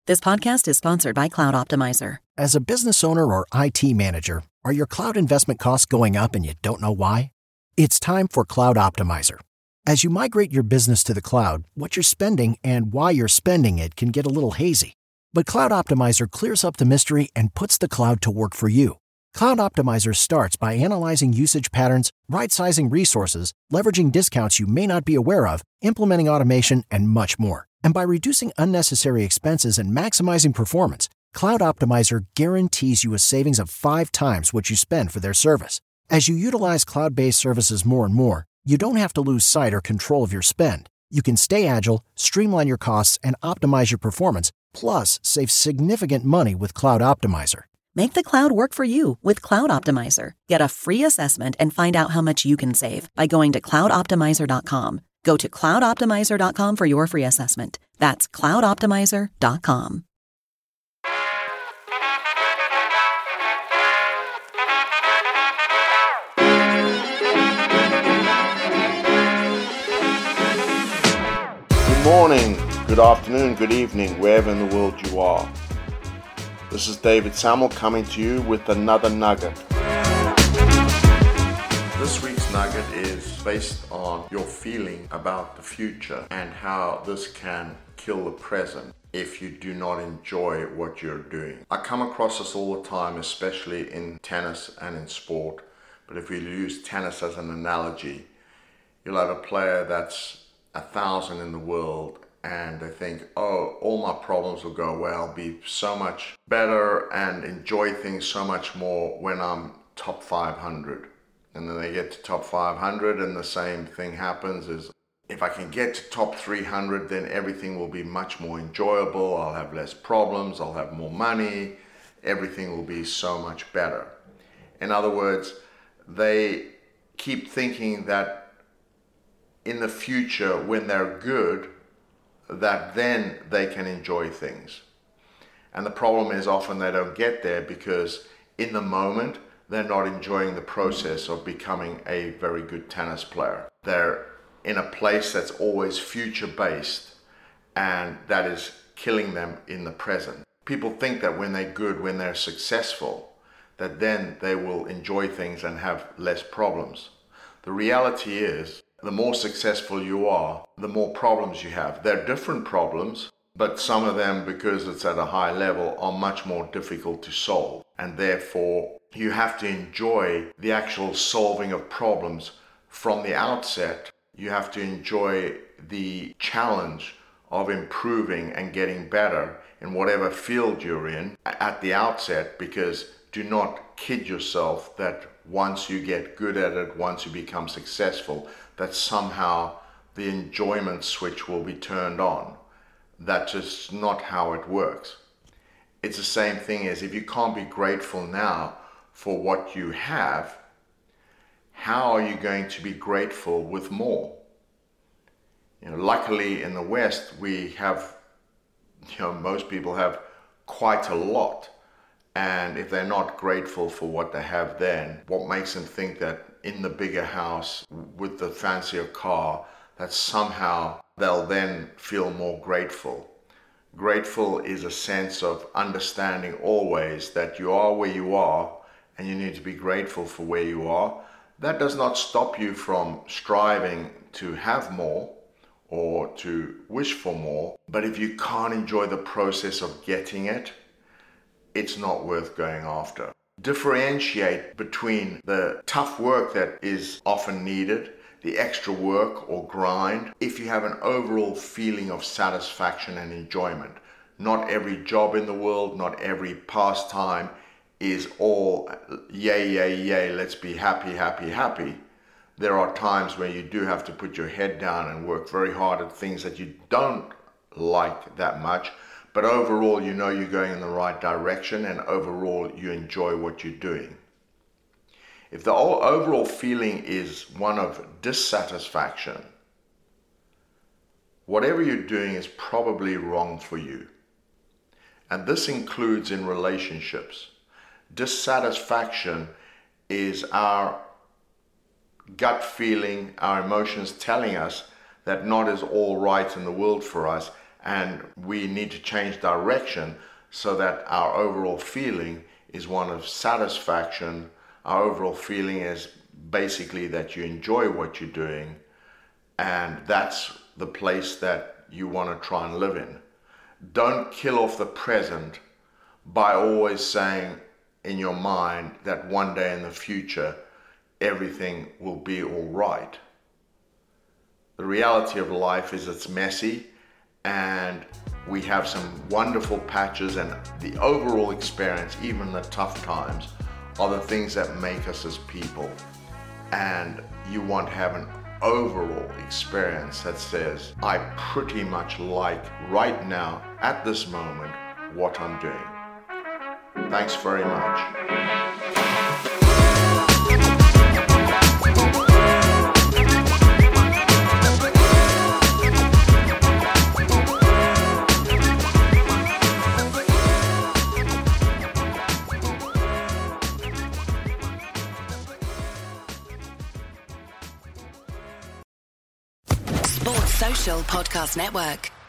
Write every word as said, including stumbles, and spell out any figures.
This podcast is sponsored by Cloud Optimizer. As a business owner or I T manager, are your cloud investment costs going up and you don't know why? It's time for Cloud Optimizer. As you migrate your business to the cloud, what you're spending and why you're spending it can get a little hazy. But Cloud Optimizer clears up the mystery and puts the cloud to work for you. Cloud Optimizer starts by analyzing usage patterns, right-sizing resources, leveraging discounts you may not be aware of, implementing automation, and much more. And by reducing unnecessary expenses and maximizing performance, Cloud Optimizer guarantees you a savings of five times what you spend for their service. As you utilize cloud-based services more and more, you don't have to lose sight or control of your spend. You can stay agile, streamline your costs, and optimize your performance, plus save significant money with Cloud Optimizer. Make the cloud work for you with Cloud Optimizer. Get a free assessment and find out how much you can save by going to cloud optimizer dot com. Go to cloud optimizer dot com for your free assessment. That's cloud optimizer dot com. Good morning, good afternoon, good evening, wherever in the world you are. This is David Samuel coming to you with another nugget. This week's nugget is based on your feeling about the future and how this can kill the present if you do not enjoy what you're doing. I come across this all the time, especially in tennis and in sport. But if we use tennis as an analogy, you'll have a player that's a thousand in the world and they think, oh, all my problems will go away. I'll be so much better and enjoy things so much more when I'm top five hundred. And then they get to top five hundred and the same thing happens is if I can get to top three hundred, then everything will be much more enjoyable. I'll have less problems. I'll have more money. Everything will be so much better. In other words, they keep thinking that in the future, when they're good, that then they can enjoy things. And the problem is often they don't get there because in the moment, they're not enjoying the process of becoming a very good tennis player. They're in a place that's always future-based, and that is killing them in the present. People think that when they're good, when they're successful, that then they will enjoy things and have less problems. The reality is, the more successful you are, the more problems you have. They're different problems, but some of them, because it's at a high level, are much more difficult to solve. And therefore, you have to enjoy the actual solving of problems from the outset. You have to enjoy the challenge of improving and getting better in whatever field you're in at the outset, because do not kid yourself that once you get good at it, once you become successful, that somehow the enjoyment switch will be turned on. That's just not how it works. It's the same thing as if you can't be grateful now for what you have, how are you going to be grateful with more? You know, luckily in the West, we have, you know, most people have quite a lot. And if they're not grateful for what they have then, what makes them think that in the bigger house with the fancier car, that somehow they'll then feel more grateful. Grateful is a sense of understanding always that you are where you are and you need to be grateful for where you are. That does not stop you from striving to have more or to wish for more. But if you can't enjoy the process of getting it, it's not worth going after. Differentiate between the tough work that is often needed, the extra work or grind, if you have an overall feeling of satisfaction and enjoyment. Not every job in the world, not every pastime is all yay, yay, yay, let's be happy, happy, happy. There are times where you do have to put your head down and work very hard at things that you don't like that much. But overall, you know you're going in the right direction and overall you enjoy what you're doing. If the overall feeling is one of dissatisfaction, whatever you're doing is probably wrong for you. And this includes in relationships. Dissatisfaction is our gut feeling, our emotions telling us that not is all right in the world for us, And we need to change direction so that our overall feeling is one of satisfaction. Our overall feeling is basically that you enjoy what you're doing, and that's the place that you want to try and live in. Don't kill off the present by always saying in your mind that one day in the future everything will be all right. The reality of life is it's messy, and we have some wonderful patches, and the overall experience, even the tough times, are the things that make us as people. And you want to have an overall experience that says, I pretty much like right now, at this moment, what I'm doing. Thanks very much. Sports Social Podcast Network.